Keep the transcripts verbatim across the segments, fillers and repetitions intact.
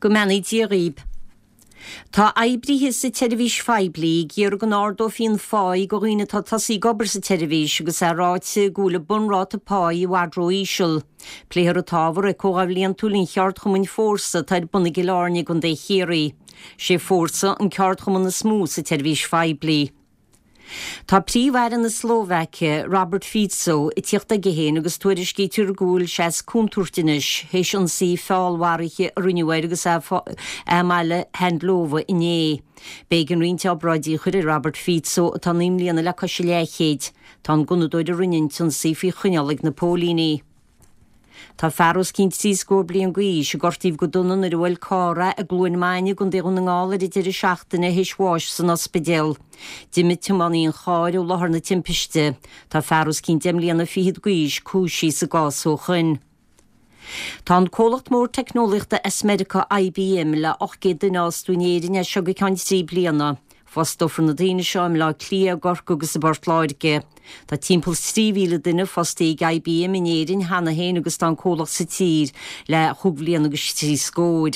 go menaí díríb. Tá aibríthe sa televís feibli gur go nárdó fin fáid go riine tá tasí gobar sa televís agus a ráite gúla bunráta páí wadró ísisiil. Pléhar a táhar a cógah líon túlín cheart chumun fórsa taid buna gilárne gon dé chéirí. sé fórsa an ceart chumun na smú sa televís feibli. Tá príomhhar na Slóvakia Robert Fico i tíochta gehéin agus tuairis cí túr gúil seas cúntúirtinis héis an sí fáilhhariche runniuir agus meile hendlóha iné. Bégan rinte abráidí chuir Robert Fico tá nímlíanana le cos léchéid tá gunadóid a runnint an sí fi chunealaigh na Pólíní. Tá fearros cinint sí scór blion gaí se gortíh go dunan ar bhfuil cára a glúin maine gon déún na ngála i dtí seachtainna héisháis san ospidéal. Dimid tumaní an cháir ó láthar na timpiste, Tá fearros cinint déimlíanana fiad gaís cúsí sa gásó chun. Tá an cólacht mór technoliachta Esmerica I B M le ochgéad den ástúinéirin a seo go ceann trí bliana. Fostofar na daine seom le clia gorcu agus a bartláirge. Tá timppel tríhíle duine fostéig I B M in éirin hena héin agus tá cólach sa tír le chuglíon agus trí scóid.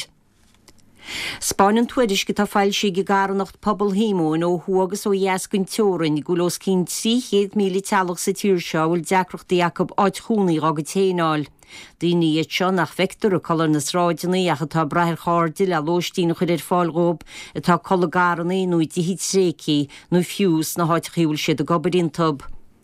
Spáin tuairis go tá fáil si go garnacht pobl hímóin ó thuagus ó dhéascún teorin gúlós cín tríchéad míle tealach sa tír seáil deacrocht Jacob áit chúnaí agad téáil. Díní iad seo nach vector a collar na sráidinaí a tá brethir chárdil a lóistína chuir ar fáilrób atá colgaranaí nó dí hít réci nó fiús na háit chiúil siad a gobarín tub.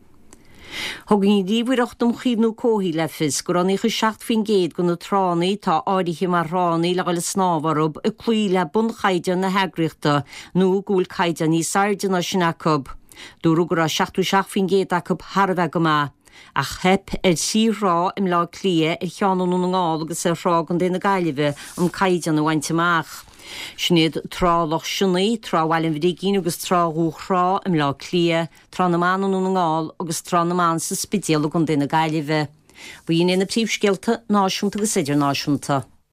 Thugin díomhaireachtam chiadnú cóhí le fis go raní chu seacht fin géad go na tránaí tá áirithe mar ránaí le gaile snáharb a clí le bun chaidean na heagriachta nó gúil chaidean ní sardeanna sin acub. Dúrú go ra seachtú seach fin géad acub Harbheith go má. Ach hep er sí rá im lá clia er cheanú na ngáil agus er rá an déna gaiileh an caidean na bhainteach. Snéad trálach sinnaí tráhhailin bhrígin agus tráthúchrá im lá clia, trá na manú na ngáil agus trá na man sa spidéal an déna gaiileh. Bhíon éna príomhscéalta náisiúnta agus idir náisiúnta.